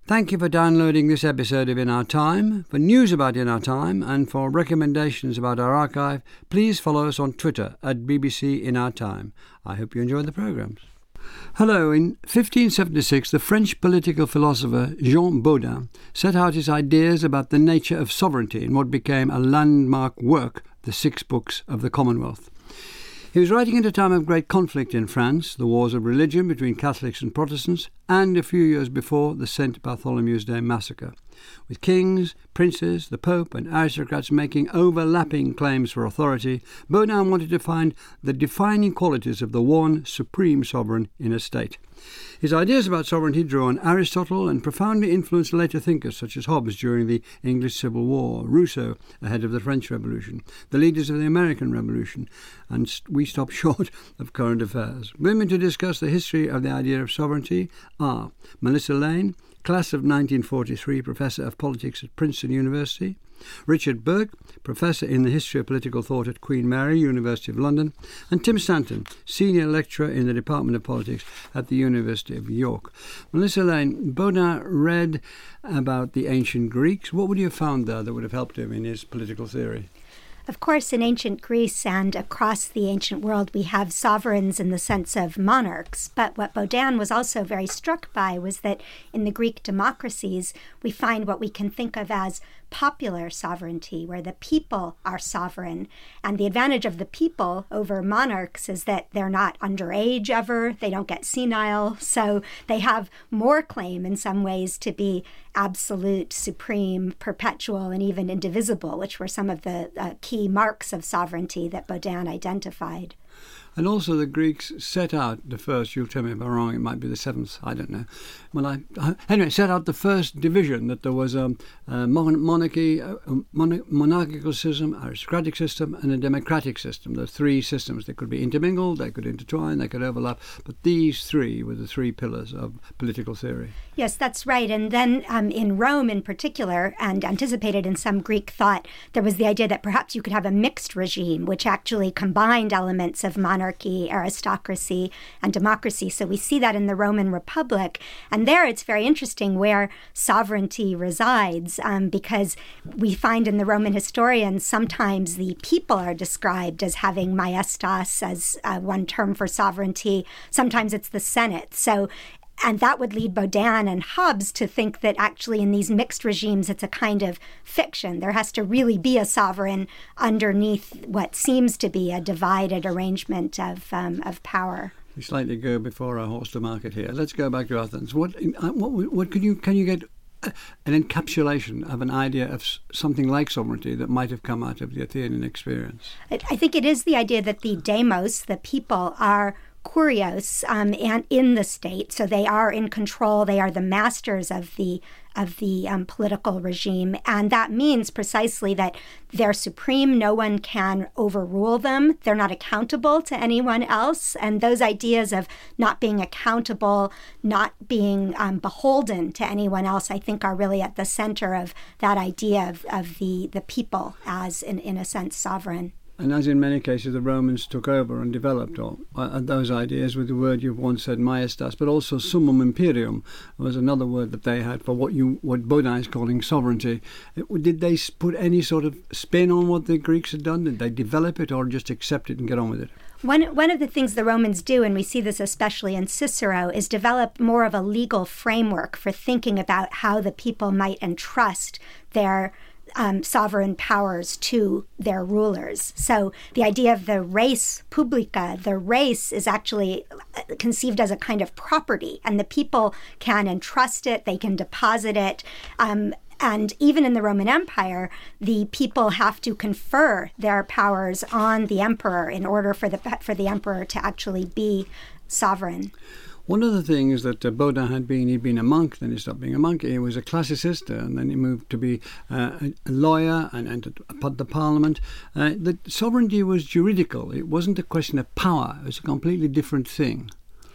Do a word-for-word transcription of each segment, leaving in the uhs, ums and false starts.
Thank you for downloading this episode of In Our Time. For news about In Our Time and for recommendations about our archive, please follow us on Twitter at B B C In Our Time. I hope you enjoy the programmes. Hello. In fifteen seventy-six, the French political philosopher Jean Bodin set out his ideas about the nature of sovereignty in what became a landmark work, the Six Books of the Commonwealth. He was writing at a time of great conflict in France, the wars of religion between Catholics and Protestants, and a few years before the Saint Bartholomew's Day massacre, with kings, princes, the Pope and aristocrats making overlapping claims for authority. Bodin wanted to find the defining qualities of the one supreme sovereign in a state. His ideas about sovereignty drew on Aristotle and profoundly influenced later thinkers such as Hobbes during the English Civil War, Rousseau ahead of the French Revolution, the leaders of the American Revolution, and we stop short of current affairs. Women to discuss the history of the idea of sovereignty are Melissa Lane, class of nineteen forty-three, Professor of Politics at Princeton University; Richard Burke, Professor in the History of Political Thought at Queen Mary, University of London; and Tim Stanton, Senior Lecturer in the Department of Politics at the University of York. Melissa Lane, Bodin read about the ancient Greeks. What would you have found there that would have helped him in his political theory? Of course, in ancient Greece and across the ancient world, we have sovereigns in the sense of monarchs. But what Bodin was also very struck by was that in the Greek democracies, we find what we can think of as popular sovereignty, where the people are sovereign. And the advantage of the people over monarchs is that they're not underage ever, they don't get senile, so they have more claim in some ways to be absolute, supreme, perpetual, and even indivisible, which were some of the uh, key marks of sovereignty that Bodin identified. And also the Greeks set out the first, you'll tell me if I'm wrong, it might be the seventh, I don't know. Well, I, I anyway, set out the first division, that there was a, a monarchy, a mon- monarchical system, aristocratic system, and a democratic system. The three systems, they could be intermingled, they could intertwine, they could overlap, but these three were the three pillars of political theory. Yes, that's right. And then um, in Rome in particular, and anticipated in some Greek thought, there was the idea that perhaps you could have a mixed regime, which actually combined elements of monarchy, aristocracy, and democracy. So we see that in the Roman Republic. And there it's very interesting where sovereignty resides, um, because we find in the Roman historians sometimes the people are described as having maestas as uh, one term for sovereignty. Sometimes it's the Senate. So And that would lead Bodin and Hobbes to think that actually in these mixed regimes, it's a kind of fiction. There has to really be a sovereign underneath what seems to be a divided arrangement of um, of power. We slightly go before our horse to market here. Let's go back to Athens. What what what can you can you get an encapsulation of an idea of something like sovereignty that might have come out of the Athenian experience? I think it is the idea that the demos, the people, are kurios um, and in the state, so they are in control. They are the masters of the of the um, political regime, and that means precisely that they're supreme. No one can overrule them. They're not accountable to anyone else, and those ideas of not being accountable, not being um, beholden to anyone else, I think, are really at the center of that idea of, of the the people as, in, in a sense, sovereign. And as in many cases, the Romans took over and developed all, uh, those ideas with the word you've once said, maestas, but also summum imperium was another word that they had for what you what Bodin is calling sovereignty. It, did they put any sort of spin on what the Greeks had done? Did they develop it or just accept it and get on with it? One one of the things the Romans do, and we see this especially in Cicero, is develop more of a legal framework for thinking about how the people might entrust their Um, sovereign powers to their rulers. So the idea of the res publica, the res is actually conceived as a kind of property, and the people can entrust it, they can deposit it. Um, and even in the Roman Empire, the people have to confer their powers on the emperor in order for the for the emperor to actually be sovereign. One of the things that uh, Bodin had been, he'd been a monk, then he stopped being a monk. He was a classicist, uh, and then he moved to be uh, a lawyer and entered the parliament. Uh, the sovereignty was juridical. It wasn't a question of power. It was a completely different thing.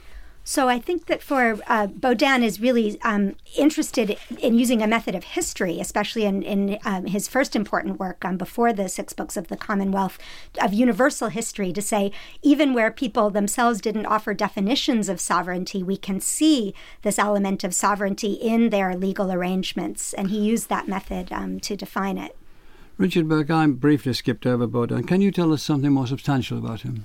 So I think that for uh, Baudin is really um, interested in using a method of history, especially in, in um, his first important work um, before the Six Books of the Commonwealth, of universal history, to say even where people themselves didn't offer definitions of sovereignty, we can see this element of sovereignty in their legal arrangements. And he used that method um, to define it. Richard Burke, I briefly skipped over Baudin. Can you tell us something more substantial about him?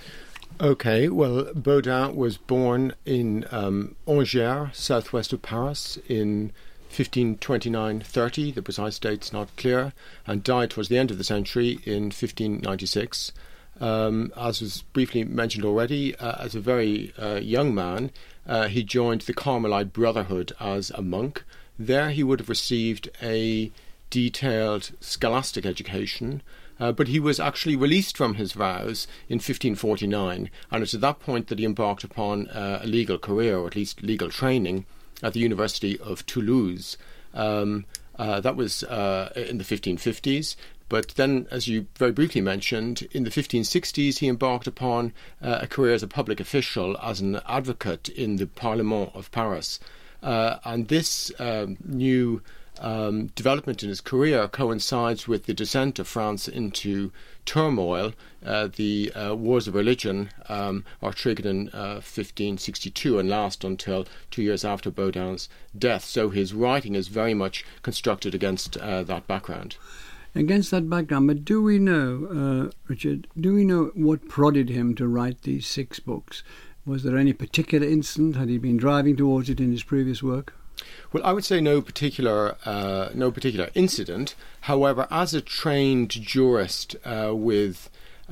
Okay, well, Baudin was born in um, Angers, southwest of Paris, in fifteen twenty-nine thirty, the precise date's not clear, and died towards the end of the century in fifteen ninety-six. Um, as was briefly mentioned already, uh, as a very uh, young man, uh, he joined the Carmelite Brotherhood as a monk. There he would have received a detailed scholastic education, Uh, but he was actually released from his vows in fifteen forty-nine, and it's at that point that he embarked upon uh, a legal career, or at least legal training, at the University of Toulouse. Um, uh, that was uh, in the fifteen fifties. But then, as you very briefly mentioned, in the fifteen sixties he embarked upon uh, a career as a public official, as an advocate in the Parlement of Paris. Uh, and this um, new Um, development in his career coincides with the descent of France into turmoil. Uh, the uh, wars of religion um, are triggered in uh, fifteen sixty-two and last until two years after Baudin's death. So his writing is very much constructed against uh, that background. Against that background, but do we know, uh, Richard, do we know what prodded him to write these six books? Was there any particular incident? Had he been driving towards it in his previous work? Well, I would say no particular uh, no particular incident. However, as a trained jurist uh, with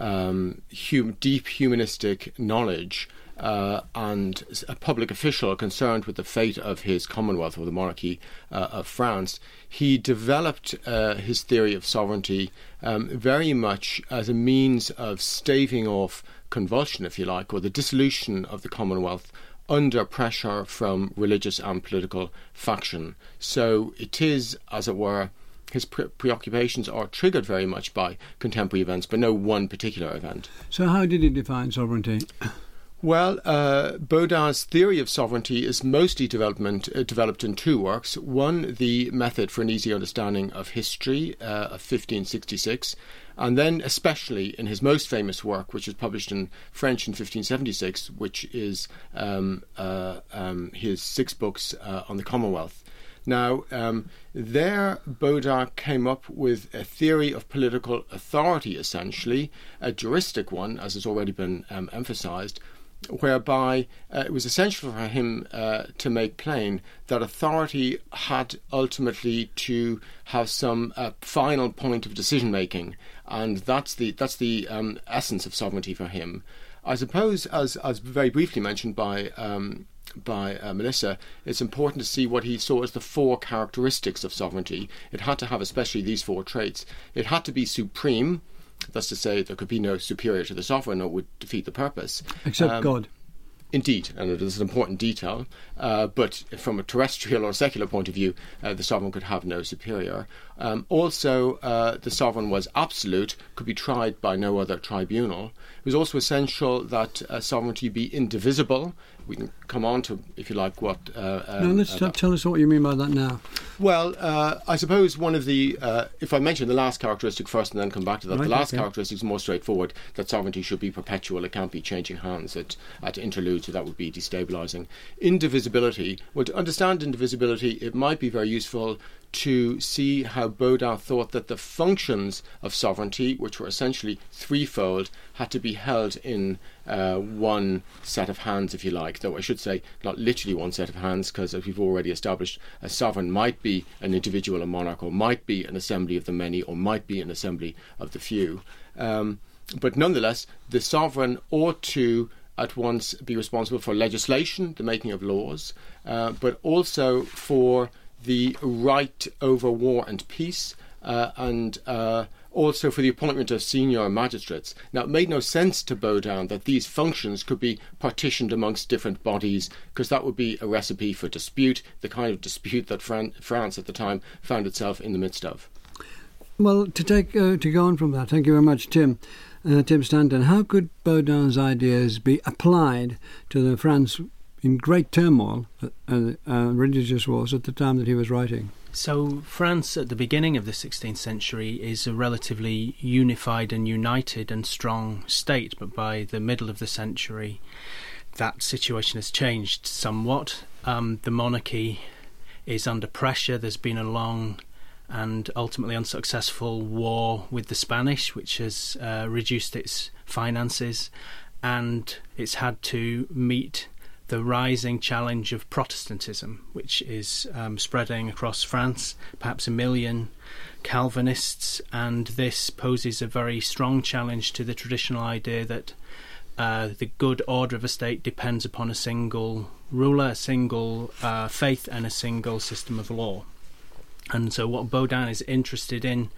um, hum- deep humanistic knowledge uh, and a public official concerned with the fate of his Commonwealth or the monarchy uh, of France, he developed uh, his theory of sovereignty um, very much as a means of staving off convulsion, if you like, or the dissolution of the Commonwealth under pressure from religious and political faction. So it is, as it were, his pre- preoccupations are triggered very much by contemporary events, but no one particular event. So how did he define sovereignty? Well, uh, Baudin's theory of sovereignty is mostly development, uh, developed in two works. One, the Method for an Easy Understanding of History uh, of fifteen sixty-six, and then especially in his most famous work, which was published in French in fifteen seventy-six, which is um, uh, um, his six books uh, on the Commonwealth. Now, um, there Baudin came up with a theory of political authority, essentially, a juristic one, as has already been um, emphasized, whereby uh, it was essential for him uh, to make plain that authority had ultimately to have some uh, final point of decision making, and that's the that's the um, essence of sovereignty for him. I suppose, as as very briefly mentioned by um, by uh, Melissa, it's important to see what he saw as the four characteristics of sovereignty. It had to have especially these four traits. It had to be supreme. That's to say, there could be no superior to the sovereign, or it would defeat the purpose. Except um, God. Indeed, and it is an important detail. Uh, but from a terrestrial or secular point of view, uh, the sovereign could have no superior. Um, also, uh, the sovereign was absolute, could be tried by no other tribunal. It was also essential that uh, sovereignty be indivisible. We can come on to, if you like, what... Uh, um, no, let's uh, t- tell us what you mean by that now. Well, uh, I suppose one of the... Uh, if I mention the last characteristic first and then come back to that, Right, the last okay. characteristic is more straightforward, that sovereignty should be perpetual. It can't be changing hands at, at interludes, so that would be destabilising. Indivisibility. Well, to understand indivisibility, it might be very useful to see how Baudin thought that the functions of sovereignty, which were essentially threefold, had to be held in uh, one set of hands, if you like, though I should say not literally one set of hands, because as we've already established, a sovereign might be an individual, a monarch, or might be an assembly of the many, or might be an assembly of the few. Um, but nonetheless, the sovereign ought to at once be responsible for legislation, the making of laws, uh, but also for the right over war and peace, uh, and uh, also for the appointment of senior magistrates. Now, it made no sense to Baudin that these functions could be partitioned amongst different bodies, because that would be a recipe for dispute, the kind of dispute that Fran- France at the time found itself in the midst of. Well, to take uh, to go on from that, thank you very much, Tim. Uh, Tim Stanton, how could Baudin's ideas be applied to the France in great turmoil, uh, uh, religious wars, at the time that he was writing. So France at the beginning of the sixteenth century is a relatively unified and united and strong state, but by the middle of the century that situation has changed somewhat. Um, the monarchy is under pressure. There's been a long and ultimately unsuccessful war with the Spanish, which has uh, reduced its finances, and it's had to meet the rising challenge of Protestantism, which is um, spreading across France, perhaps a million Calvinists, and this poses a very strong challenge to the traditional idea that uh, the good order of a state depends upon a single ruler, a single uh, faith, and a single system of law. And so what Baudin is interested in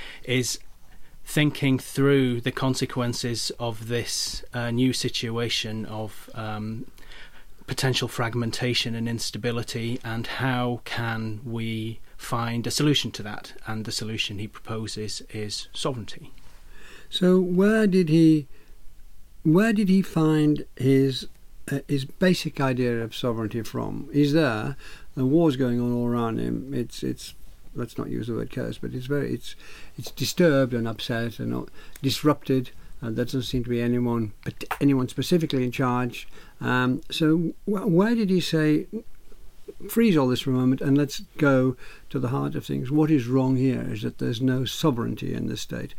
is thinking through the consequences of this uh, new situation of um, potential fragmentation and instability, and how can we find a solution to that. And the solution he proposes is sovereignty. So where did he where did he find his uh, his basic idea of sovereignty from? He's there, the war's going on all around him. It's it's let's not use the word chaos, but it's very it's it's disturbed and upset and not disrupted. Uh, there doesn't seem to be anyone anyone specifically in charge. Um, so wh- why did he say, freeze all this for a moment and let's go to the heart of things? What is wrong here is that there's no sovereignty in the state.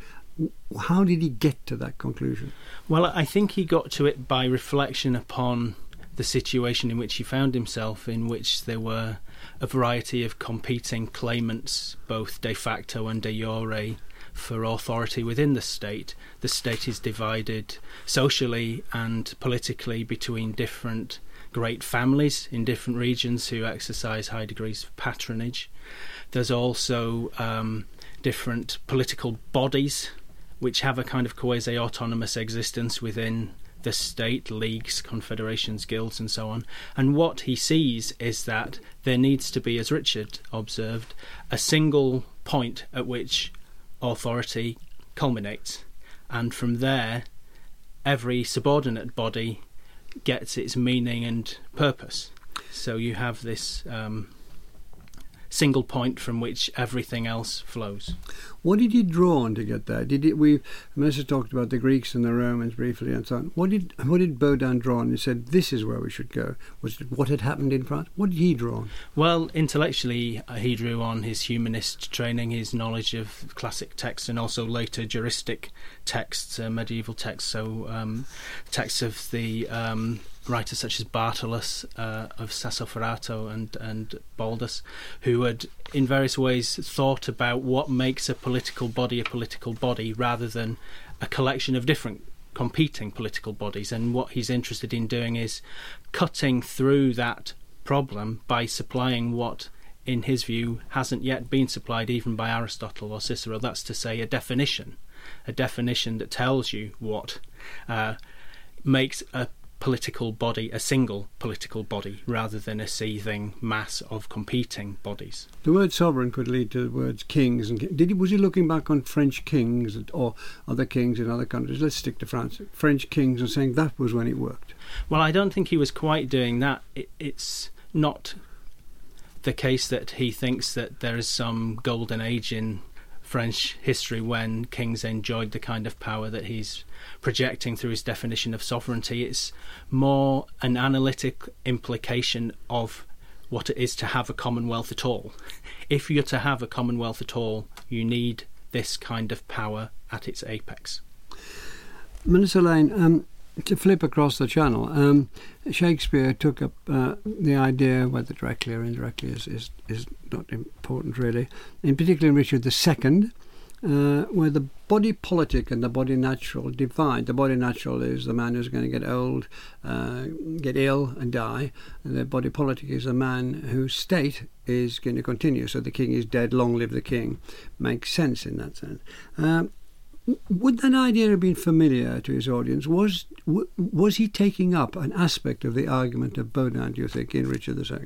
How did he get to that conclusion? Well, I think he got to it by reflection upon the situation in which he found himself, in which there were a variety of competing claimants, both de facto and de jure, for authority within the state. The state is divided socially and politically between different great families in different regions who exercise high degrees of patronage. There's also um, different political bodies which have a kind of quasi-autonomous existence within the state, leagues, confederations, guilds, and so on. And what he sees is that there needs to be, as Richard observed, a single point at which authority culminates, and from there every subordinate body gets its meaning and purpose. So you have this um, single point from which everything else flows. What did he draw on to get there? Did it, we Melissa talked about the Greeks and the Romans briefly and so on. What did what did Baudin draw on? He said this is where we should go. Was it what had happened in France? What did he draw on? Well, intellectually, uh, he drew on his humanist training, his knowledge of classic texts, and also later juristic texts, uh, medieval texts. So um, texts of the um, writers such as Bartolus uh, of Sassoferrato and and Baldus, who had in various ways thought about what makes a political body a political body rather than a collection of different competing political bodies. And what he's interested in doing is cutting through that problem by supplying what, in his view, hasn't yet been supplied even by Aristotle or Cicero. That's to say, a definition, a definition that tells you what uh, makes a political body a single political body rather than a seething mass of competing bodies. The word sovereign could lead to the words kings. And did he, was he looking back on French kings or other kings in other countries? Let's stick to France. French kings, and saying that was when it worked. Well, I don't think he was quite doing that. It, it's not the case that he thinks that there is some golden age in French history when kings enjoyed the kind of power that he's projecting through his definition of sovereignty. It's more an analytic implication of what it is to have a commonwealth at all. If you're to have a commonwealth at all, you need this kind of power at its apex. Minister Lane, um, to flip across the channel, um, Shakespeare took up uh, the idea, whether directly or indirectly is, is, is not important really, in particular in Richard the Second, uh, where the body politic and the body natural divide. The body natural is the man who's going to get old, uh, get ill and die, and the body politic is the man whose state is going to continue. So the king is dead, long live the king. Makes sense in that sense. Um, Would that idea have been familiar to his audience? Was w- was he taking up an aspect of the argument of Baudin, do you think, in Richard the Second?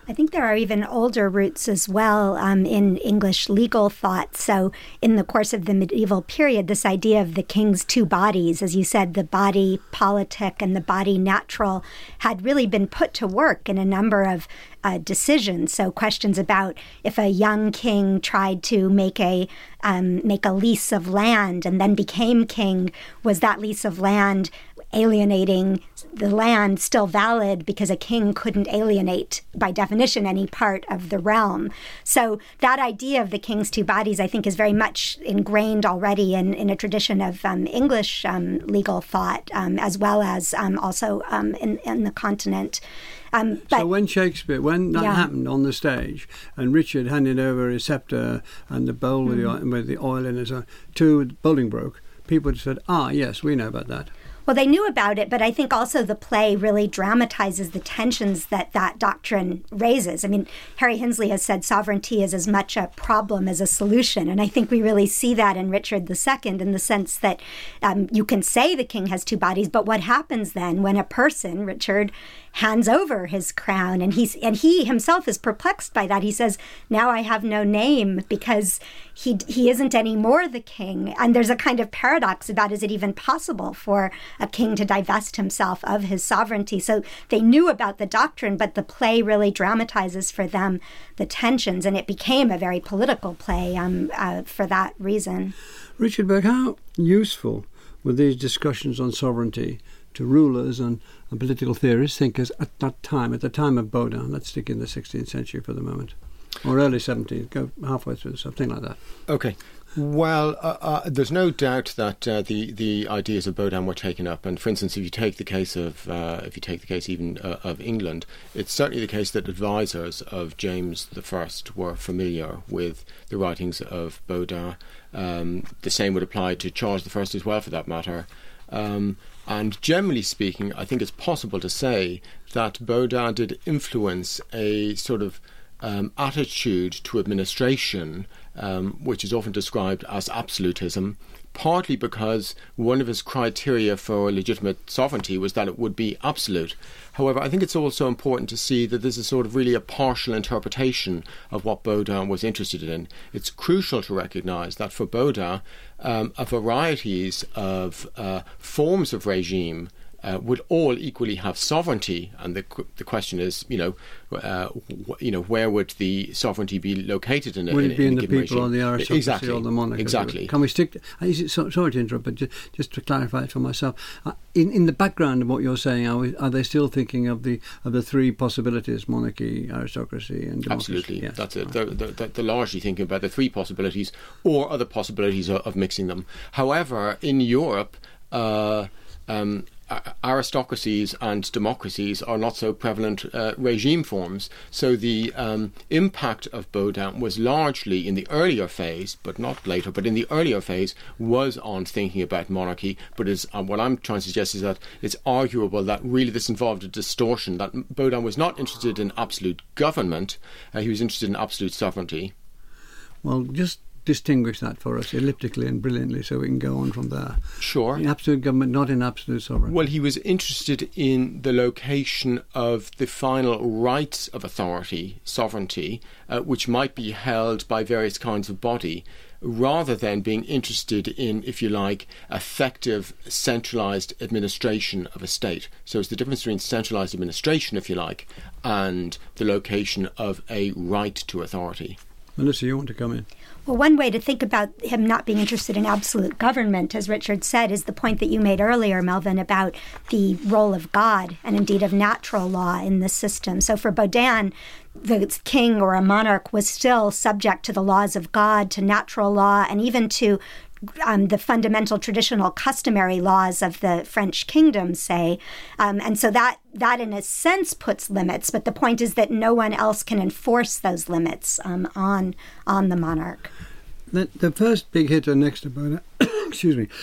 I think there are even older roots as well um, in English legal thought. So in the course of the medieval period, this idea of the king's two bodies, as you said, the body politic and the body natural, had really been put to work in a number of uh, decisions. So questions about if a young king tried to make a um, make a lease of land and then became king, was that lease of land alienating the land still valid because a king couldn't alienate, by definition, any part of the realm? So that idea of the king's two bodies, I think, is very much ingrained already in, in a tradition of um, English um, legal thought, um, as well as um, also um, in, in the continent. Um, but, so when Shakespeare, when that yeah. happened on the stage, and Richard handed over his sceptre and the bowl mm. with, the, with the oil in it to Bolingbroke, people said, ah, yes, we know about that. Well, they knew about it, but I think also the play really dramatizes the tensions that that doctrine raises. I mean, Harry Hinsley has said sovereignty is as much a problem as a solution, and I think we really see that in Richard the Second in the sense that um, you can say the king has two bodies, but what happens then when a person, Richard, hands over his crown, and he's and he himself is perplexed by that. He says, now I have no name because he he isn't anymore the king. And there's a kind of paradox about, is it even possible for a king to divest himself of his sovereignty? So they knew about the doctrine, but the play really dramatizes for them the tensions, and it became a very political play um, uh, for that reason. Richard Burke, how useful were these discussions on sovereignty to rulers and, and political theorists, thinkers at that time, at the time of Baudin? Let's stick in the sixteenth century for the moment, or early seventeenth, go halfway through, something like that. Okay. Well, uh, uh, there's no doubt that uh, the the ideas of Baudin were taken up, and for instance, if you take the case of uh, if you take the case even uh, of England, it's certainly the case that advisors of James the First were familiar with the writings of Baudin. Um, the same would apply to Charles the First as well, for that matter. Um, And generally speaking, I think it's possible to say that Baudin did influence a sort of um, attitude to administration, um, which is often described as absolutism, partly because one of his criteria for legitimate sovereignty was that it would be absolute. However, I think it's also important to see that this is sort of really a partial interpretation of what Baudin was interested in. It's crucial to recognize that for Baudin, um, a varieties of uh, forms of regime Uh, would all equally have sovereignty, and the the question is, you know, uh, wh- you know, where would the sovereignty be located in a, would in, it be in in a the given people regime? or the aristocracy exactly. or the monarch? Exactly. Can we stick? To, is it, so, sorry to interrupt, but just, just to clarify it for myself, uh, in in the background of what you're saying, are, we, are they still thinking of the of the three possibilities: monarchy, aristocracy, and democracy? Absolutely, yes. that's it. Right. They're, they're, they're largely thinking about the three possibilities or other possibilities of, of mixing them. However, in Europe, uh, um, aristocracies and democracies are not so prevalent uh, regime forms. So the um, impact of Baudin was largely in the earlier phase, but not later, but in the earlier phase was on thinking about monarchy. But is, um, what I'm trying to suggest is that it's arguable that really this involved a distortion, that Baudin was not interested in absolute government, uh, he was interested in absolute sovereignty. Well, just distinguish that for us elliptically and brilliantly so we can go on from there. Sure. In absolute government, not in absolute sovereignty. Well, he was interested in the location of the final rights of authority, sovereignty, uh, which might be held by various kinds of body, rather than being interested in, if you like, effective centralized administration of a state. So it's the difference between centralized administration, if you like, and the location of a right to authority. Melissa, you want to come in? Well, one way to think about him not being interested in absolute government, as Richard said, is the point that you made earlier, Melvin, about the role of God and indeed of natural law in this system. So for Baudin, the king or a monarch was still subject to the laws of God, to natural law, and even to Um, the fundamental traditional customary laws of the French kingdom, say. Um, and so that, that in a sense puts limits, but the point is that no one else can enforce those limits um, on on the monarch. The, the first big hitter next to Baudin, excuse me,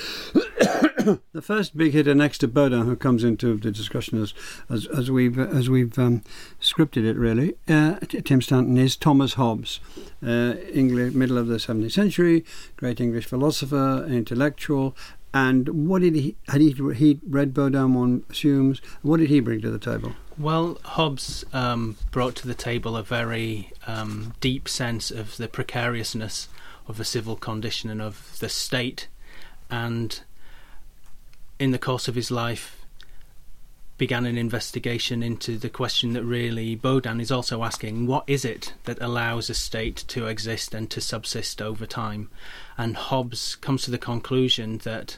the first big hitter next to Baudin who comes into the discussion as as, as we've as we've um, scripted it really, uh, Tim Stanton, is Thomas Hobbes, uh, English, middle of the seventeenth century, great English philosopher, intellectual. And what did he had he he read Baudin? One assumes. What did he bring to the table? Well, Hobbes um, brought to the table a very um, deep sense of the precariousness of the civil condition and of the state, and in the course of his life began an investigation into the question that really Baudin is also asking: what is it that allows a state to exist and to subsist over time? And Hobbes comes to the conclusion that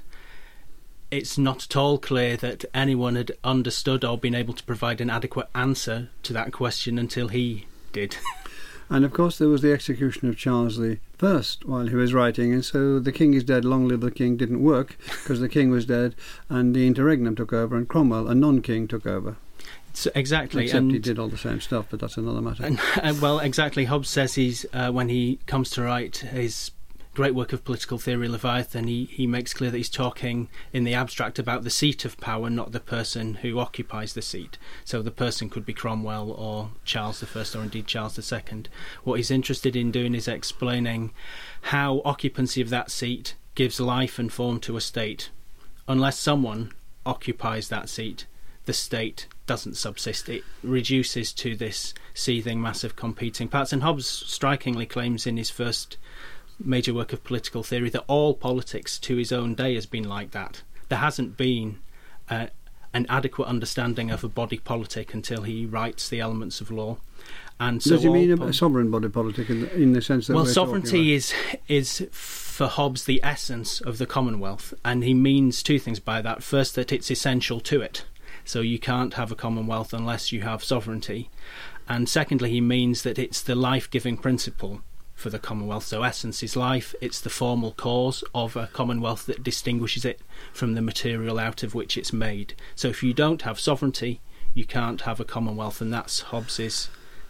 it's not at all clear that anyone had understood or been able to provide an adequate answer to that question until he did. And of course there was the execution of Charles the First while he was writing, and so the king is dead, long live the king didn't work because the king was dead, and the interregnum took over, and Cromwell, a non-king, took over. So, exactly. Except and, he did all the same stuff, but that's another matter. And, uh, well, exactly. Hobbes says he's uh, when he comes to write his great work of political theory, Leviathan, he, he makes clear that he's talking in the abstract about the seat of power, not the person who occupies the seat. So the person could be Cromwell or Charles the First, or indeed Charles the Second. What he's interested in doing is explaining how occupancy of that seat gives life and form to a state. Unless someone occupies that seat, the state doesn't subsist. It reduces to this seething mass of competing parts. And Hobbes strikingly claims in his first major work of political theory that all politics to his own day has been like that. There hasn't been uh, an adequate understanding of a body politic until he writes the Elements of Law. And so does he mean pol- a sovereign body politic in the, in the sense that well, we're sovereignty is is for Hobbes the essence of the Commonwealth, and he means two things by that. First, that it's essential to it, so you can't have a Commonwealth unless you have sovereignty. And secondly, he means that it's the life-giving principle for the Commonwealth. So essence is life, it's the formal cause of a Commonwealth that distinguishes it from the material out of which it's made. So if you don't have sovereignty, you can't have a Commonwealth, and that's Hobbes's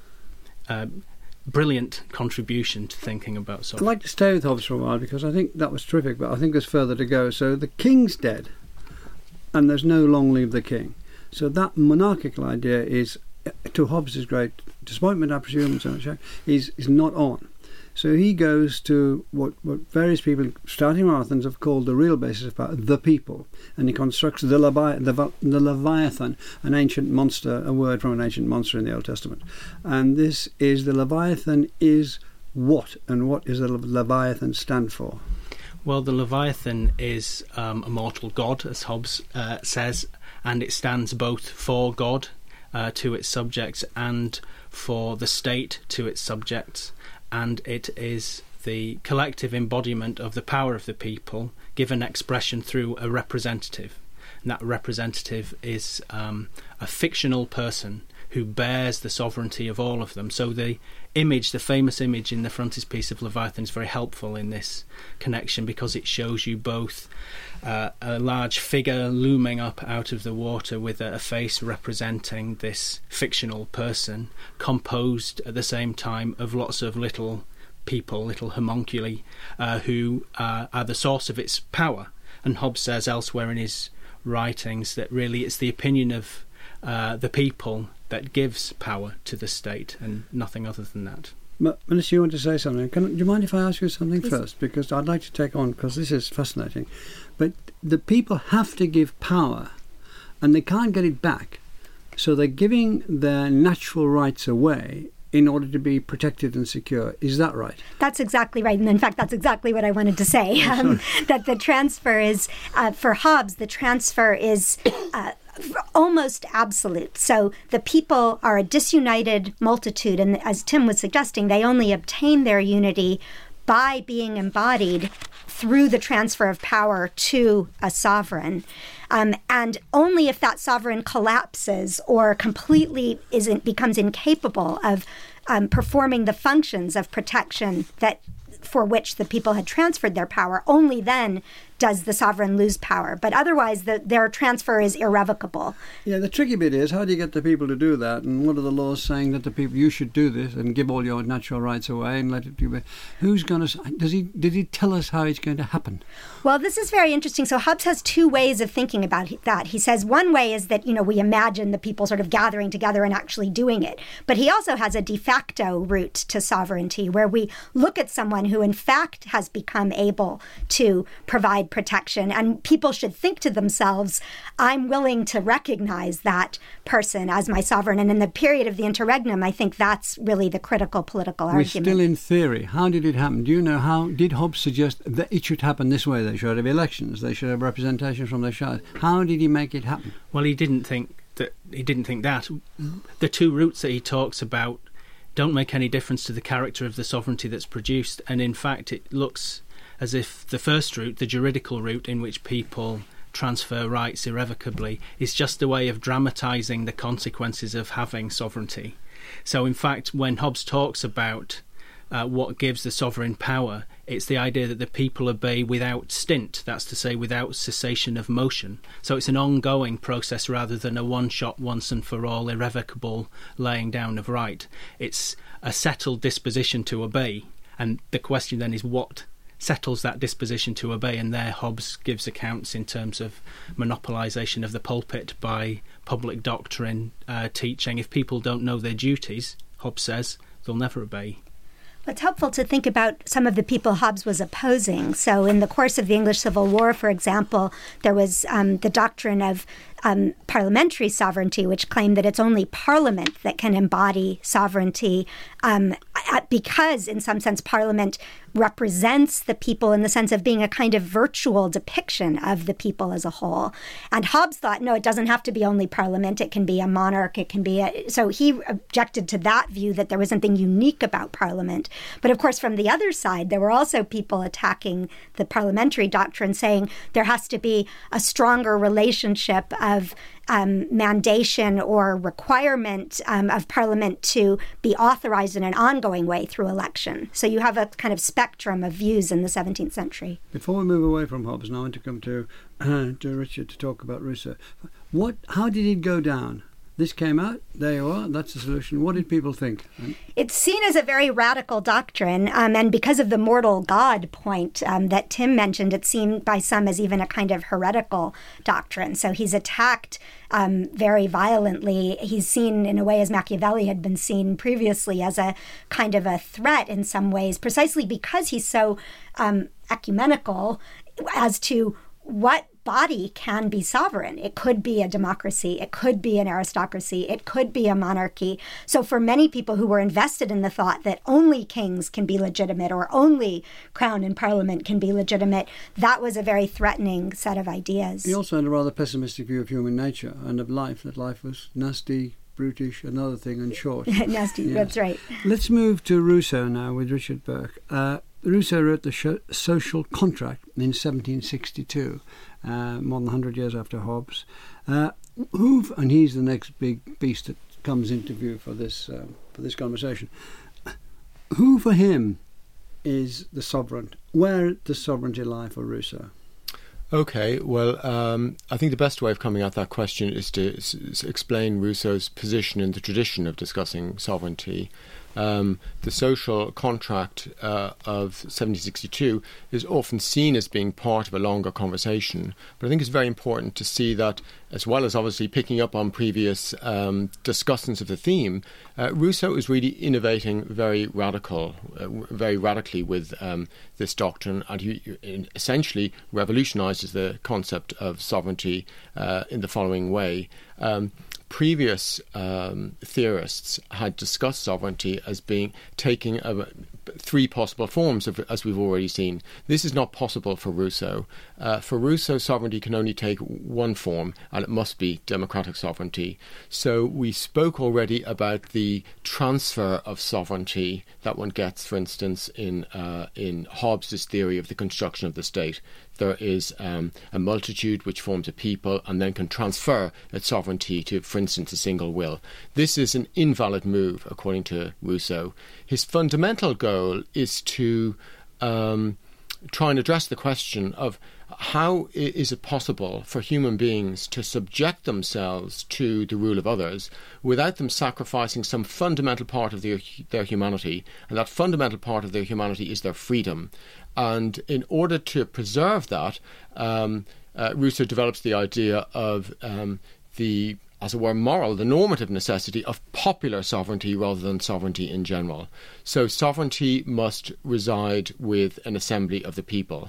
uh, brilliant contribution to thinking about sovereignty. I'd like to stay with Hobbes for a while because I think that was terrific, but I think there's further to go. So the king's dead, and there's no long live the king. So that monarchical idea is, to Hobbes's great disappointment, I presume, and so much, is, is not on. So he goes to what, what various people, starting with Athens, have called the real basis of power, the people. And he constructs the, Levi- the, the Leviathan, an ancient monster, a word from an ancient monster in the Old Testament. And this is, the Leviathan is what? And what does the Leviathan stand for? Well, the Leviathan is um, a mortal god, as Hobbes uh, says, and it stands both for God uh, to its subjects and for the state to its subjects. And it is the collective embodiment of the power of the people given expression through a representative. And that representative is um, a fictional person who bears the sovereignty of all of them. So the image, the famous image in the frontispiece of Leviathan, is very helpful in this connection because it shows you both uh, a large figure looming up out of the water with a, a face representing this fictional person, composed at the same time of lots of little people, little homunculi, uh, who uh, are the source of its power. And Hobbes says elsewhere in his writings that really it's the opinion of uh, the people that gives power to the state and nothing other than that. But Melissa, you want to say something? Can, do you mind if I ask you something Please. first? Because I'd like to take on, because this is fascinating. But the people have to give power, and they can't get it back. So they're giving their natural rights away in order to be protected and secure. Is that right? That's exactly right. And in fact, that's exactly what I wanted to say, um, that the transfer is, uh, for Hobbes, the transfer is uh, almost absolute. So the people are a disunited multitude, and as Tim was suggesting, they only obtain their unity by being embodied through the transfer of power to a sovereign. Um, and only if that sovereign collapses or completely isn't becomes incapable of um, performing the functions of protection that for which the people had transferred their power, only then does the sovereign lose power. But otherwise, the, their transfer is irrevocable. Yeah, the tricky bit is, how do you get the people to do that? And what are the laws saying that the people, you should do this and give all your natural rights away and let it be? Who's going to, does he, did he tell us how it's going to happen? Well, this is very interesting. So Hobbes has two ways of thinking about that. He says one way is that, you know, we imagine the people sort of gathering together and actually doing it. But he also has a de facto route to sovereignty, where we look at someone who in fact has become able to provide provide protection. And people should think to themselves, I'm willing to recognize that person as my sovereign. And in the period of the interregnum, I think that's really the critical political We're argument. still in theory. How did it happen? Do you know how? Did Hobbes suggest that it should happen this way? They should have elections. They should have representation from their shires. How did he make it happen? Well, he didn't think that. He didn't think that. The two routes that he talks about don't make any difference to the character of the sovereignty that's produced. And in fact, it looks as if the first route, the juridical route in which people transfer rights irrevocably, is just a way of dramatising the consequences of having sovereignty. So in fact, when Hobbes talks about uh, what gives the sovereign power, it's the idea that the people obey without stint, that's to say without cessation of motion. So it's an ongoing process rather than a one-shot, once and for all, irrevocable laying down of right. It's a settled disposition to obey, and the question then is what settles that disposition to obey, and there Hobbes gives accounts in terms of monopolisation of the pulpit by public doctrine, uh, teaching. If people don't know their duties, Hobbes says, they'll never obey. It's helpful to think about some of the people Hobbes was opposing. So in the course of the English Civil War, for example, there was um, the doctrine of um, parliamentary sovereignty, which claimed that it's only Parliament that can embody sovereignty um, because, in some sense, Parliament represents the people in the sense of being a kind of virtual depiction of the people as a whole. And Hobbes thought, no, it doesn't have to be only Parliament. It can be a monarch. It can be a... So he objected to that view that there was something unique about Parliament. But of course, from the other side, there were also people attacking the parliamentary doctrine, saying there has to be a stronger relationship of um, mandation or requirement um, of Parliament to be authorized in an ongoing way through election. So you have a kind of spectrum of views in the seventeenth century. Before we move away from Hobbes, now I want to come to uh, to Richard to talk about Rousseau. What? How did it go down? This came out, there you are, that's the solution. What did people think? It's seen as a very radical doctrine, um, and because of the mortal God point um, that Tim mentioned, it's seen by some as even a kind of heretical doctrine. So he's attacked um, very violently. He's seen in a way as Machiavelli had been seen previously as a kind of a threat in some ways, precisely because he's so um, ecumenical as to what body can be sovereign. It could be a democracy. It could be an aristocracy. It could be a monarchy. So for many people who were invested in the thought that only kings can be legitimate or only crown and parliament can be legitimate, that was a very threatening set of ideas. He also had a rather pessimistic view of human nature and of life, that life was nasty, brutish, another thing, and short. Nasty, yes. That's right. Let's move to Rousseau now with Richard Burke. Uh, Rousseau wrote the sh- Social Contract in seventeen sixty-two, uh, more than one hundred years after Hobbes. Uh, who, and he's the next big beast that comes into view for this uh, for this conversation. Who for him is the sovereign? Where does sovereignty lie for Rousseau? Okay, well, um, I think the best way of coming at that question is to s- s- explain Rousseau's position in the tradition of discussing sovereignty. Um, the social contract uh, of seventeen sixty-two is often seen as being part of a longer conversation, but I think it's very important to see that, as well as obviously picking up on previous um, discussions of the theme, uh, Rousseau is really innovating very radical, uh, very radically with um, this doctrine, and he essentially revolutionises the concept of sovereignty uh, in the following way. Um, Previous um, theorists had discussed sovereignty as being taking a, three possible forms, of, as we've already seen. This is not possible for Rousseau. Uh, for Rousseau, sovereignty can only take one form, and it must be democratic sovereignty. So we spoke already about the transfer of sovereignty that one gets, for instance, in uh, in Hobbes' theory of the construction of the state. There is um, a multitude which forms a people and then can transfer its sovereignty to, for instance, a single will. This is an invalid move, according to Rousseau. His fundamental goal is to um, try and address the question of how is it possible for human beings to subject themselves to the rule of others without them sacrificing some fundamental part of their, their humanity, and that fundamental part of their humanity is their freedom. And in order to preserve that, um, uh, Rousseau develops the idea of um, the, as it were, moral, the normative necessity of popular sovereignty rather than sovereignty in general. So sovereignty must reside with an assembly of the people.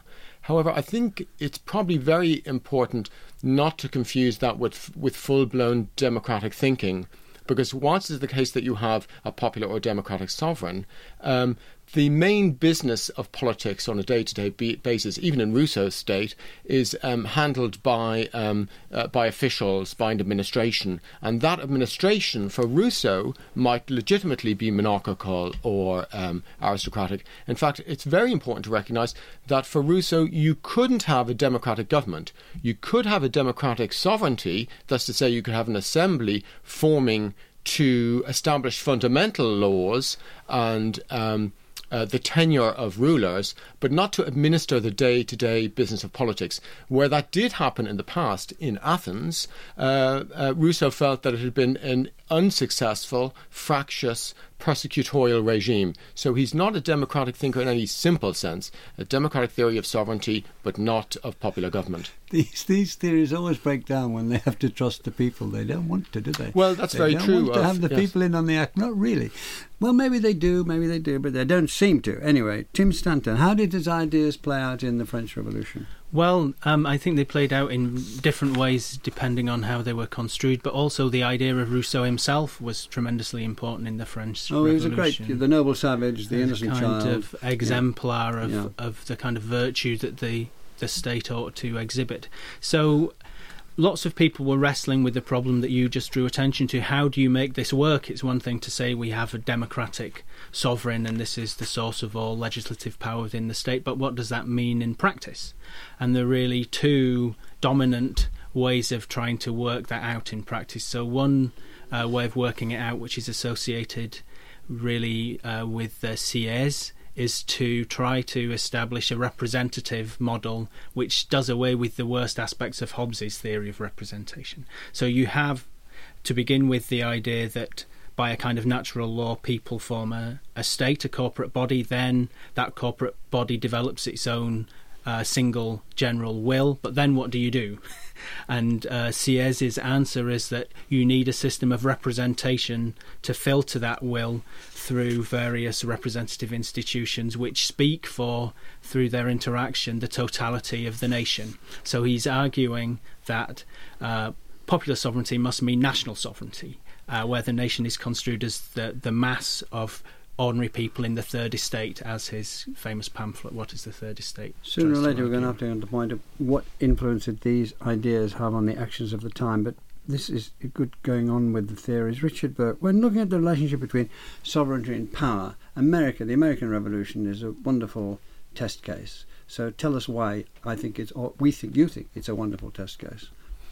However, I think it's probably very important not to confuse that with with full-blown democratic thinking, because once it's the case that you have a popular or democratic sovereign, um, the main business of politics on a day-to-day be- basis, even in Rousseau's state, is um, handled by um, uh, by officials, by an administration. And that administration, for Rousseau, might legitimately be monarchical or um, aristocratic. In fact, it's very important to recognise that for Rousseau, you couldn't have a democratic government. You could have a democratic sovereignty, that's to say you could have an assembly forming to establish fundamental laws and um, Uh, the tenure of rulers, but not to administer the day-to-day business of politics. Where that did happen in the past in Athens, uh, uh, Rousseau felt that it had been an unsuccessful, fractious, persecutorial regime. So he's not a democratic thinker in any simple sense, a democratic theory of sovereignty, but not of popular government. These these theories always break down when they have to trust the people. They don't want to, do they? Well, that's they very don't true. want to of, have the yes. people in on the act. Not really. Well, maybe they do, maybe they do, but they don't seem to. Anyway, Tim Stanton, how did his ideas play out in the French Revolution? Well, um, I think they played out in different ways depending on how they were construed, but also the idea of Rousseau himself was tremendously important in the French oh, Revolution. Oh, he was a great, the noble savage, the innocent kind child. kind of exemplar yeah. of, Yeah. of the kind of virtue that the, the state ought to exhibit. So lots of people were wrestling with the problem that you just drew attention to. How do you make this work? It's one thing to say we have a democratic sovereign and this is the source of all legislative power within the state, but what does that mean in practice? And there are really two dominant ways of trying to work that out in practice. So one uh, way of working it out, which is associated really uh, with uh, Sieyès, is to try to establish a representative model which does away with the worst aspects of Hobbes's theory of representation. So you have, to begin with, the idea that by a kind of natural law people form a, a state, a corporate body, then that corporate body develops its own uh, single general will, but then what do you do? And uh, Sieyès' answer is that you need a system of representation to filter that will through various representative institutions which speak for, through their interaction, the totality of the nation. So he's arguing that uh, popular sovereignty must mean national sovereignty, uh, where the nation is construed as the, the mass of ordinary people in the third estate, as his famous pamphlet, What is the Third Estate? Sooner or later we're going to have to get to the point of what influence did these ideas have on the actions of the time, but this is good going on with the theories. Richard Burke, when looking at the relationship between sovereignty and power, America, the American Revolution is a wonderful test case. So tell us why I think it's, or we think you think it's a wonderful test case.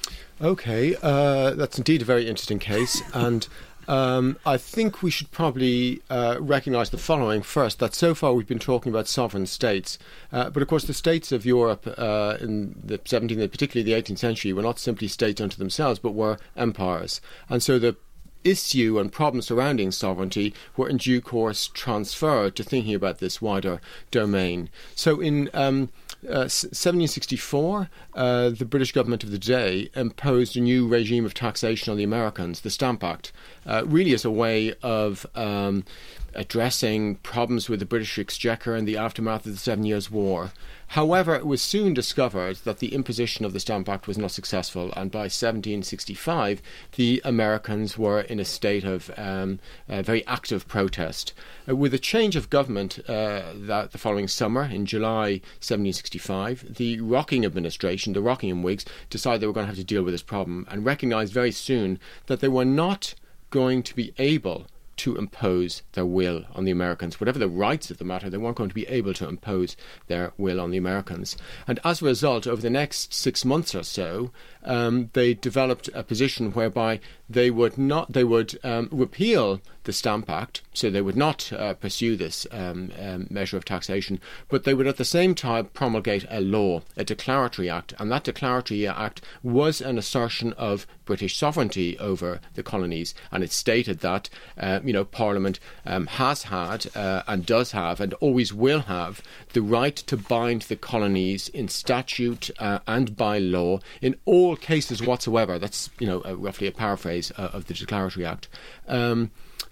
Okay, uh, that's indeed a very interesting case, and Um, I think we should probably uh, recognise the following first, that so far we've been talking about sovereign states, uh, but of course the states of Europe uh, in the seventeenth and particularly the eighteenth century were not simply states unto themselves, but were empires. And so the issue and problems surrounding sovereignty were in due course transferred to thinking about this wider domain. So in um, uh, seventeen sixty-four, uh, the British government of the day imposed a new regime of taxation on the Americans, the Stamp Act, uh, really as a way of um, addressing problems with the British Exchequer in the aftermath of the Seven Years' War. However, it was soon discovered that the imposition of the Stamp Act was not successful, and by seventeen sixty-five, the Americans were in a state of um, uh, very active protest. Uh, with a change of government uh, that the following summer, in July seventeen sixty-five, the Rockingham administration, the Rockingham Whigs, decided they were going to have to deal with this problem and recognized very soon that they were not going to be able to impose their will on the Americans. Whatever the rights of the matter, they weren't going to be able to impose their will on the Americans. And as a result, over the next six months or so, um, they developed a position whereby they would not, they would um, repeal the Stamp Act, so they would not uh, pursue this um, um, measure of taxation, but they would at the same time promulgate a law, a declaratory act, and that declaratory act was an assertion of British sovereignty over the colonies, and it stated that uh, you know Parliament um, has had uh, and does have and always will have the right to bind the colonies in statute uh, and by law in all cases whatsoever. That's you know uh, roughly a paraphrase uh, of the declaratory act. Um,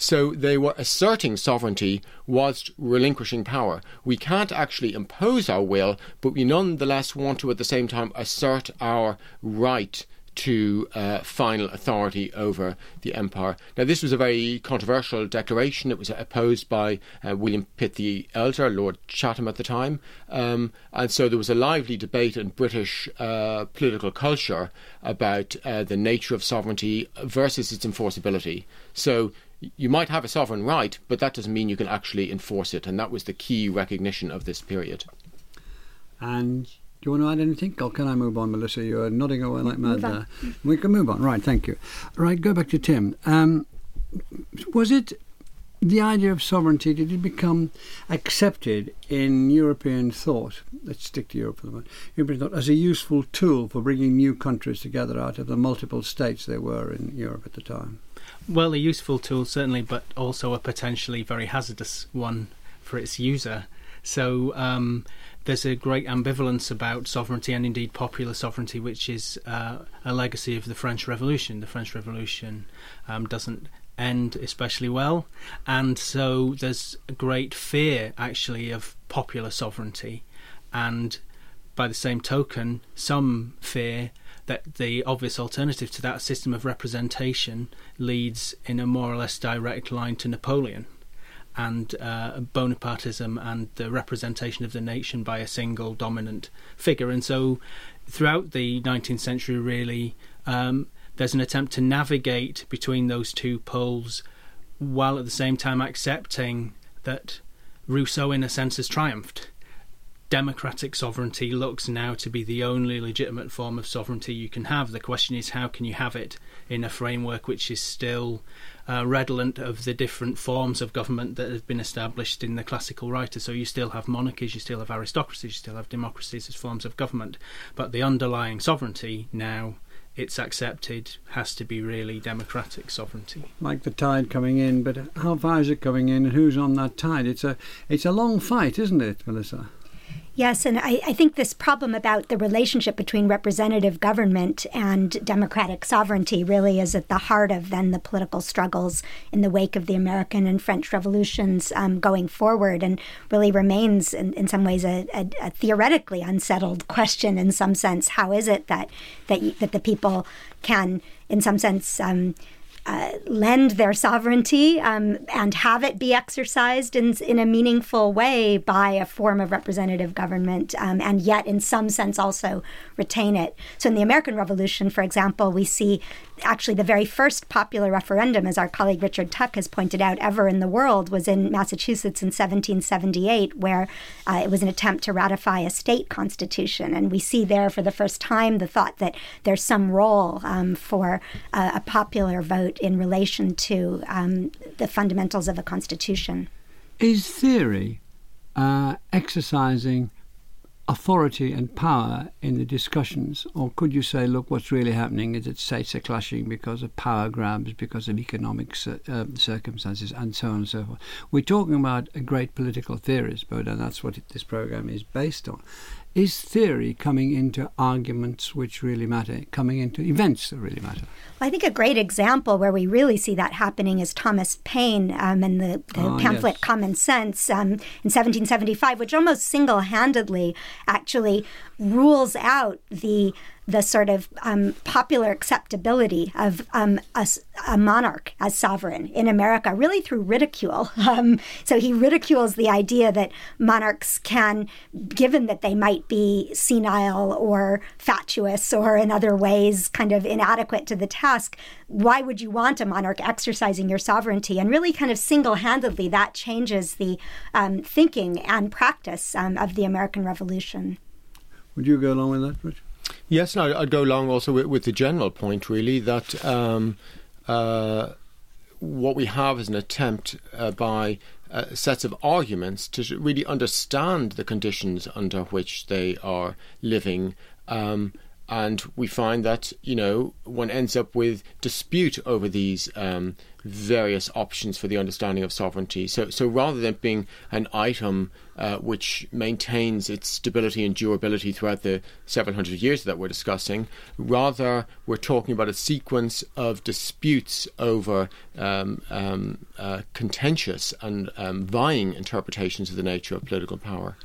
So they were asserting sovereignty whilst relinquishing power. We can't actually impose our will, but we nonetheless want to at the same time assert our right to uh, final authority over the empire. Now, this was a very controversial declaration. It was opposed by uh, William Pitt the Elder, Lord Chatham at the time, um, and so there was a lively debate in British uh, political culture about uh, the nature of sovereignty versus its enforceability. So you might have a sovereign right, but that doesn't mean you can actually enforce it, and that was the key recognition of this period. And do you want to add anything? Or can I move on, Melissa? You're nodding away like mad there. on. We can move on. Right, thank you. Right, go back to Tim. Um, was it the idea of sovereignty, did it become accepted in European thought, let's stick to Europe for the moment, European thought, as a useful tool for bringing new countries together out of the multiple states there were in Europe at the time? Well, a useful tool, certainly, but also a potentially very hazardous one for its user. So um, there's a great ambivalence about sovereignty and indeed popular sovereignty, which is uh, a legacy of the French Revolution. The French Revolution um, doesn't end especially well, and so there's a great fear actually of popular sovereignty, and by the same token some fear that the obvious alternative to that system of representation leads in a more or less direct line to Napoleon and uh, Bonapartism and the representation of the nation by a single dominant figure. And so throughout the nineteenth century really um, there's an attempt to navigate between those two poles while at the same time accepting that Rousseau in a sense has triumphed. Democratic sovereignty looks now to be the only legitimate form of sovereignty you can have. The question is, how can you have it in a framework which is still uh, redolent of the different forms of government that have been established in the classical writers? So you still have monarchies, you still have aristocracies, you still have democracies as forms of government, but the underlying sovereignty now, it's accepted, has to be really democratic sovereignty. Like the tide coming in, but how far is it coming in and who's on that tide? It's a it's a long fight, isn't it, Melissa? Yes, and I, I think this problem about the relationship between representative government and democratic sovereignty really is at the heart of then the political struggles in the wake of the American and French revolutions um, going forward, and really remains in, in some ways a, a, a theoretically unsettled question in some sense. How is it that that, you, that the people can, in some sense, um, Uh, lend their sovereignty um, and have it be exercised in, in a meaningful way by a form of representative government, um, and yet in some sense also retain it. So in the American Revolution, for example, we see actually the very first popular referendum, as our colleague Richard Tuck has pointed out, ever in the world was in Massachusetts in seventeen seventy-eight, where uh, it was an attempt to ratify a state constitution. And we see there for the first time the thought that there's some role um, for uh, a popular vote in relation to um, the fundamentals of a constitution. Is theory uh, exercising authority and power in the discussions, or could you say, look, what's really happening is that states are clashing because of power grabs, because of economic uh, circumstances, and so on and so forth? We're talking about a great political theorist, but and that's what this program is based on. Is theory coming into arguments which really matter, coming into events that really matter? Well, I think a great example where we really see that happening is Thomas Paine um, and the, the oh, pamphlet yes. Common Sense um, in seventeen seventy-five, which almost single-handedly actually rules out the the sort of um, popular acceptability of um, a, a monarch as sovereign in America, really through ridicule. Um, so he ridicules the idea that monarchs can, given that they might be senile or fatuous or in other ways kind of inadequate to the task, why would you want a monarch exercising your sovereignty? And really kind of single-handedly that changes the um, thinking and practice um, of the American Revolution. Would you go along with that, Rich? Yes, and I'd go along also with, with the general point, really, that um, uh, what we have is an attempt uh, by uh, sets of arguments to really understand the conditions under which they are living, um, and we find that, you know, one ends up with dispute over these um, various options for the understanding of sovereignty. So, so rather than being an item uh, which maintains its stability and durability throughout the several hundred years that we're discussing, rather we're talking about a sequence of disputes over um, um, uh, contentious and um, vying interpretations of the nature of political power.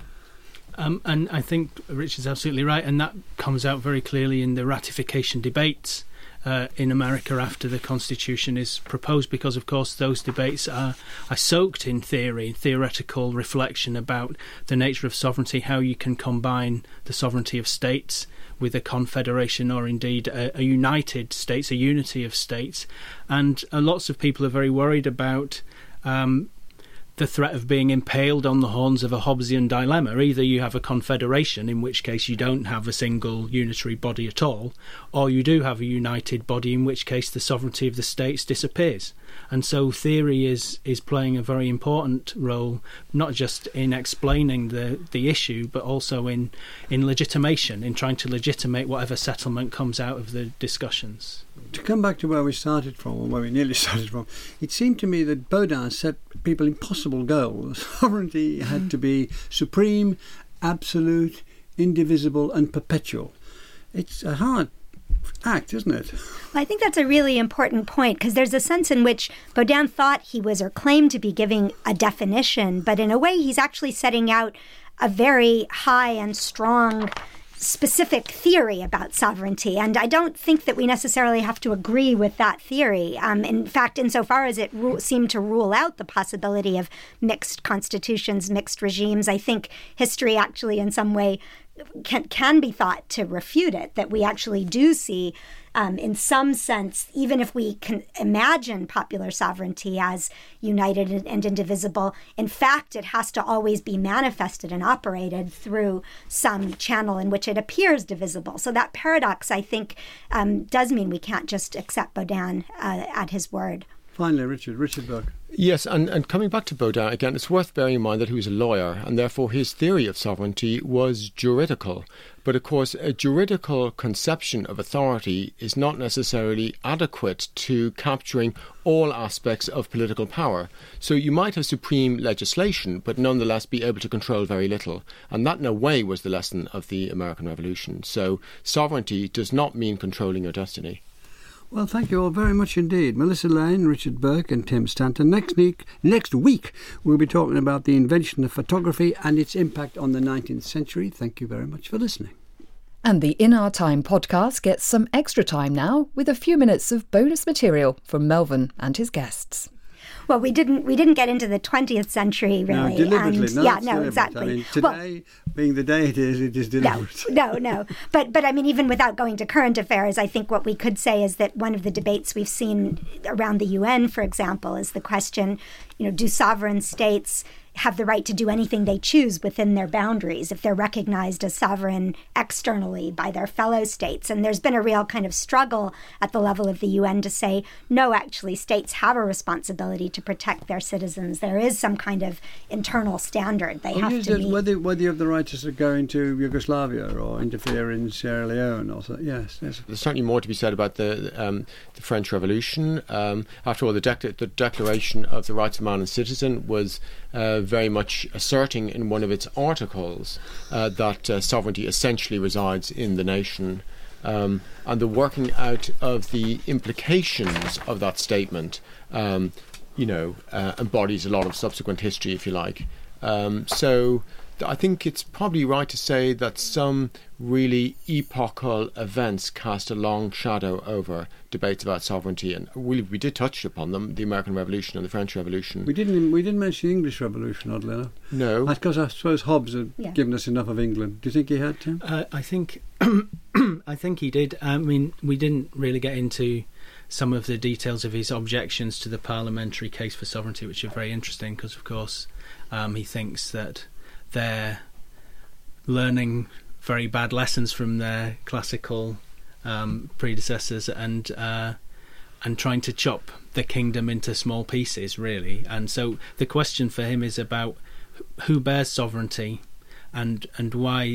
Um, and I think Richard's absolutely right, and that comes out very clearly in the ratification debates uh, in America after the Constitution is proposed, because, of course, those debates are, are soaked in theory, theoretical reflection about the nature of sovereignty, how you can combine the sovereignty of states with a confederation or indeed a, a united states, a unity of states. And uh, lots of people are very worried about Um, the threat of being impaled on the horns of a Hobbesian dilemma. Either you have a confederation, in which case you don't have a single unitary body at all, or you do have a united body, in which case the sovereignty of the states disappears. And so theory is is playing a very important role, not just in explaining the, the issue, but also in, in legitimation, in trying to legitimate whatever settlement comes out of the discussions. To come back to where we started from, or where we nearly started from, it seemed to me that Baudin set people impossible goals. Sovereignty had to be supreme, absolute, indivisible and perpetual. It's a hard act, isn't it? Well, I think that's a really important point, because there's a sense in which Baudin thought he was, or claimed to be, giving a definition, but in a way he's actually setting out a very high and strong specific theory about sovereignty, and I don't think that we necessarily have to agree with that theory. Um, in fact, insofar as it ru- seemed to rule out the possibility of mixed constitutions, mixed regimes, I think history actually in some way can, can be thought to refute it, that we actually do see, um, in some sense, even if we can imagine popular sovereignty as united and indivisible, in fact, it has to always be manifested and operated through some channel in which it appears divisible. So that paradox, I think, um, does mean we can't just accept Baudin uh, at his word. Finally, Richard, Richard Burke. Yes, and, and coming back to Baudin again, it's worth bearing in mind that he was a lawyer, and therefore his theory of sovereignty was juridical. But of course, a juridical conception of authority is not necessarily adequate to capturing all aspects of political power. So you might have supreme legislation, but nonetheless be able to control very little. And that, in a way, was the lesson of the American Revolution. So sovereignty does not mean controlling your destiny. Well, thank you all very much indeed. Melissa Lane, Richard Burke and Tim Stanton. Next week, next week, we'll be talking about the invention of photography and its impact on the nineteenth century. Thank you very much for listening. And the In Our Time podcast gets some extra time now with a few minutes of bonus material from Melvin and his guests. Well, we didn't we didn't get into the twentieth century, really. No, deliberately. And, no, yeah, no, deliberate. exactly. I mean, today, well, being the day it is, it is deliberate. No, no, no. But, but I mean, even without going to current affairs, I think what we could say is that one of the debates we've seen around the U N, for example, is the question, you know, do sovereign states have the right to do anything they choose within their boundaries if they're recognized as sovereign externally by their fellow states? And there's been a real kind of struggle at the level of the U N to say, no, actually, states have a responsibility to protect their citizens. There is some kind of internal standard they well, have yes, to meet. Whether, whether you have the right to go into Yugoslavia or interfere in Sierra Leone or so, yes, yes. There's certainly more to be said about the um, the French Revolution. Um, after all, the, dec- the Declaration of the Rights of Man and Citizen was uh, very much asserting in one of its articles uh, that uh, sovereignty essentially resides in the nation. Um, and the working out of the implications of that statement, um, you know, uh, embodies a lot of subsequent history, if you like. Um, so I think it's probably right to say that some really epochal events cast a long shadow over debates about sovereignty, and we, we did touch upon them: the American Revolution and the French Revolution. We didn't. We didn't mention the English Revolution, oddly enough. No, because I suppose Hobbes had yeah. given us enough of England. Do you think he had to? Uh, I think, I think he did. I mean, we didn't really get into some of the details of his objections to the parliamentary case for sovereignty, which are very interesting, because, of course, um, he thinks that they're learning very bad lessons from their classical um, predecessors and uh, and trying to chop the kingdom into small pieces, really. And so the question for him is about who bears sovereignty and and why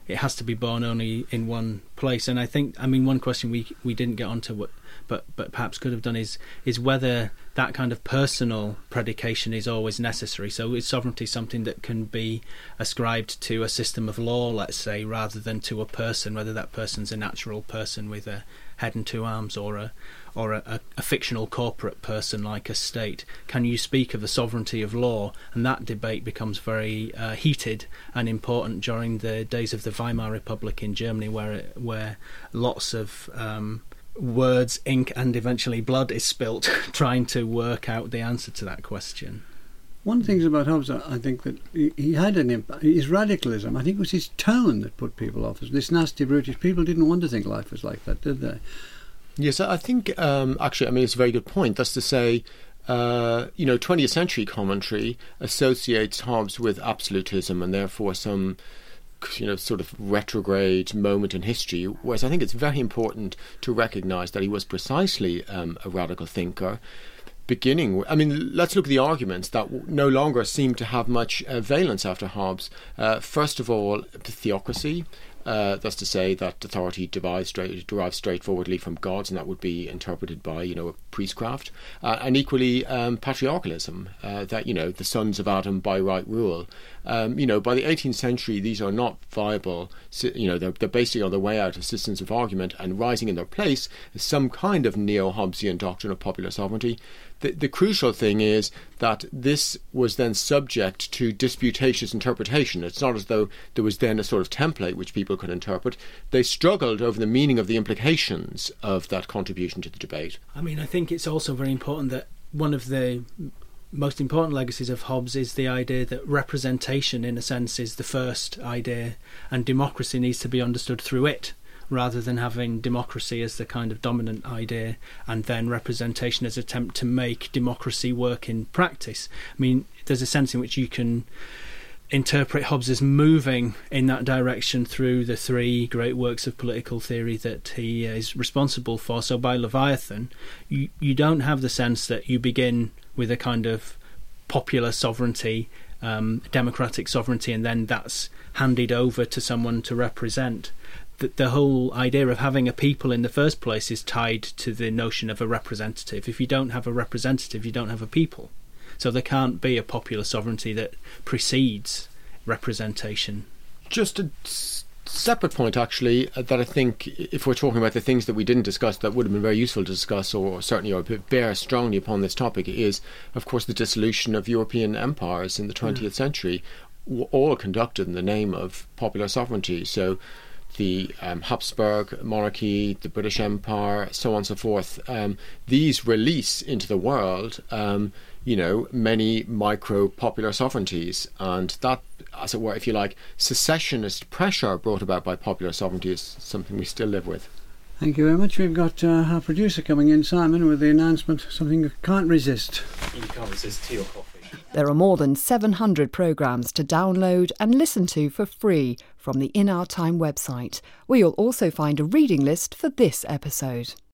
it has to be born only in one place. And I think, I mean, one question we we didn't get onto, what, but but perhaps could have done, is is whether that kind of personal predication is always necessary. So is sovereignty something that can be ascribed to a system of law, let's say, rather than to a person, whether that person's a natural person with a head and two arms, or a or a, a, a fictional corporate person like a state? Can you speak of the sovereignty of law? And that debate becomes very uh, heated and important during the days of the Weimar Republic in Germany, where where lots of um, words, ink, and eventually blood is spilt trying to work out the answer to that question. One of the things about Hobbes, I think, that he, he had an impact, his radicalism. I think it was his tone that put people off. This nasty, brutish, people didn't want to think life was like that, did they? Yes, I think, um, actually, I mean, it's a very good point. That's to say, uh, you know, twentieth century commentary associates Hobbes with absolutism and therefore some, you know, sort of retrograde moment in history, whereas I think it's very important to recognise that he was precisely um, a radical thinker. Beginning, I mean, let's look at the arguments that no longer seem to have much uh, valence after Hobbes. Uh, first of all, theocracy. Uh, that's to say that authority derives, straight, derives straightforwardly from gods, and that would be interpreted by, you know, a priestcraft. Uh, and equally, um, patriarchalism, uh, that, you know, the sons of Adam by right rule. Um, you know, by the eighteenth century, these are not viable, you know, they're, they're basically on their way out of systems of argument, and rising in their place is some kind of neo-Hobbesian doctrine of popular sovereignty. The, the crucial thing is that this was then subject to disputatious interpretation. It's not as though there was then a sort of template which people could interpret. They struggled over the meaning of the implications of that contribution to the debate. I mean, I think it's also very important that one of the most important legacies of Hobbes is the idea that representation, in a sense, is the first idea, and democracy needs to be understood through it, rather than having democracy as the kind of dominant idea and then representation as an attempt to make democracy work in practice. I mean, there's a sense in which you can interpret Hobbes as moving in that direction through the three great works of political theory that he is responsible for. So by Leviathan, you, you don't have the sense that you begin with a kind of popular sovereignty, um, democratic sovereignty, and then that's handed over to someone to represent. The, the whole idea of having a people in the first place is tied to the notion of a representative. If you don't have a representative, you don't have a people. So there can't be a popular sovereignty that precedes representation. Just a s- separate point, actually, uh, that I think, if we're talking about the things that we didn't discuss that would have been very useful to discuss, or certainly or bear strongly upon this topic, is, of course, the dissolution of European empires in the twentieth yeah. century, all conducted in the name of popular sovereignty. So the um, Habsburg monarchy, the British Empire, so on and so forth. Um, these release into the world, um, you know, many micro-popular sovereignties. And that, as it were, if you like, secessionist pressure brought about by popular sovereignty is something we still live with. Thank you very much. We've got uh, our producer coming in, Simon, with the announcement, something you can't resist. You can't resist tea or coffee. There are more than seven hundred programmes to download and listen to for free from the In Our Time website, where you'll also find a reading list for this episode.